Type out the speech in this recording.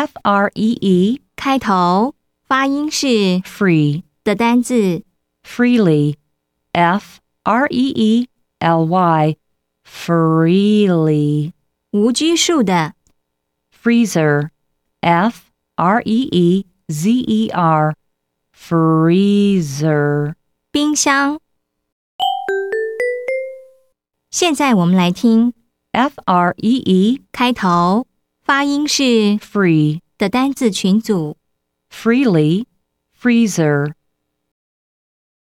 free 开头发音是 free 的单字 freely freely freely 无拘束的 freezer freezer freezer 冰箱。现在我们来听 free 开头发音是 free 的单字群组 freely freezer